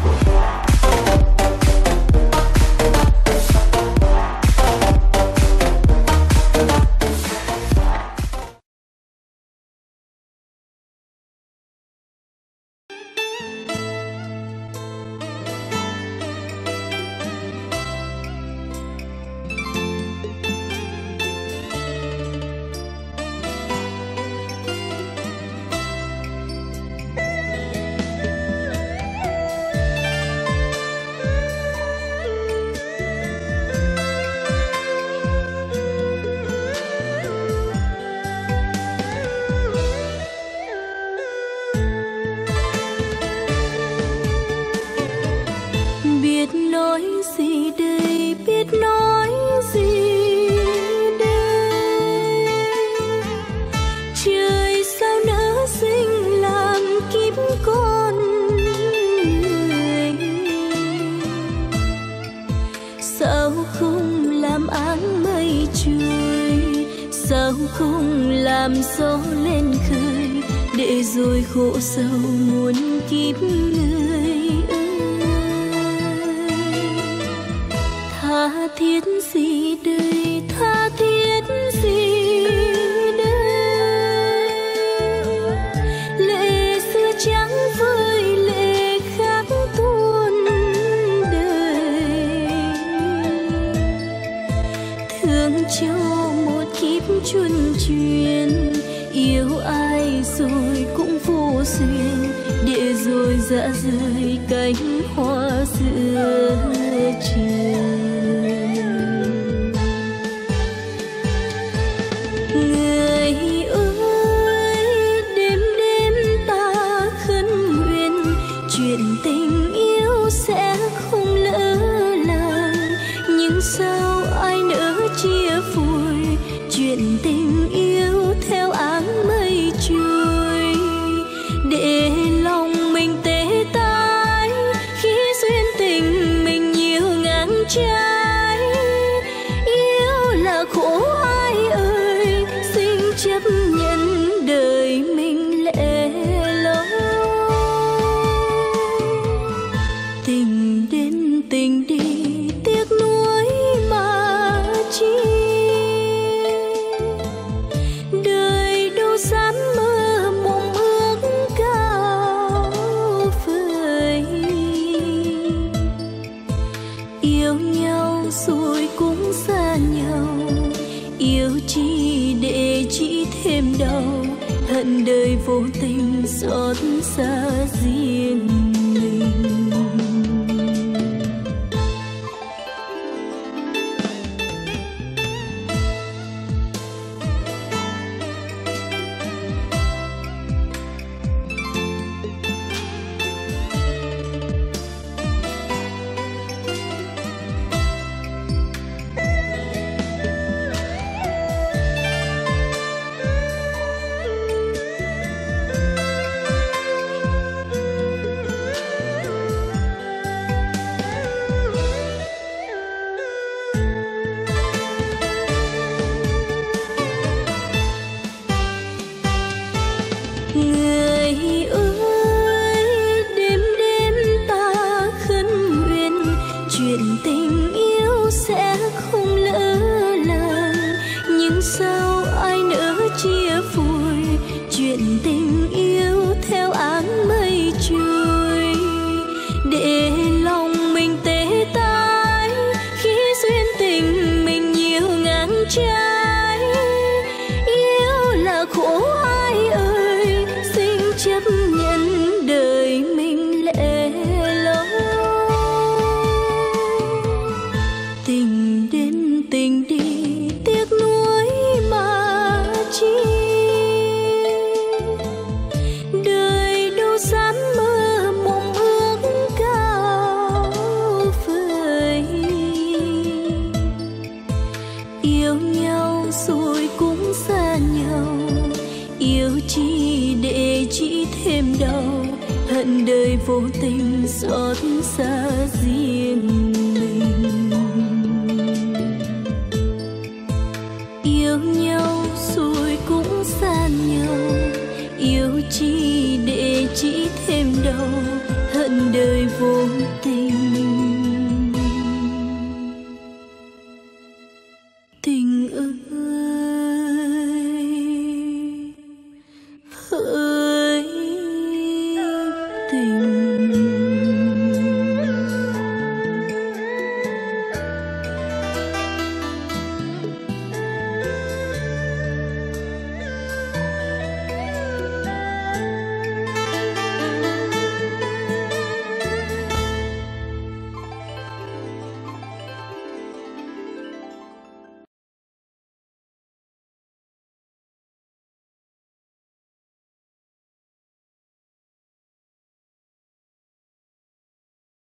không làm gió lên khơi để rồi khổ sầu muôn kiếp người ơi. Tha thiết gì đời, tha thiết gì đời, lệ xưa trắng vơi lệ khác tuôn đời, thương cho một kiếp chuân truyền, yêu ai rồi cũng vô duyên, để rồi dạ rời cánh hoa giữa trường. Người ơi, đêm đêm ta khấn nguyện, chuyện tình yêu sẽ không lỡ làng, nhưng sao ai nỡ chia phôi, chuyện tình yêu theo áng mây trôi, để lòng mình tê tái khi duyên tình mình nhiều ngang trái. Yêu là khổ ai ơi, xin chấp nhận đời mình lẻ loi. Tình đến tình đi tiếc nuối mà chi, đời đâu dám mơ mộng ước cao vời. Yêu nhau rồi cũng xa nhau, yêu chi để chỉ thêm đau, hận đời vô tình xót xa riêng mình. Người ơi, đêm đêm ta khấn nguyện, chuyện tình yêu sẽ không lỡ làng, nhưng sao ai nỡ chia phôi, chuyện tình yêu theo áng mây trôi, để lòng mình tê tái khi duyên tình mình nhiều ngang trái. Yêu là khổ ai ơi, xin chấp nhận đời mình lẻ loi. Tình đến tình đi tiếc nuối mà chi, đời đâu dám mơ mộng ước cao vời. Yêu nhau rồi cũng xa nhau, yêu chi để chỉ thêm đau, hận đời vô tình xót xa riêng mình. Yêu nhau rồi cũng xa nhau, yêu chi để chỉ thêm đau, hận đời vô tình.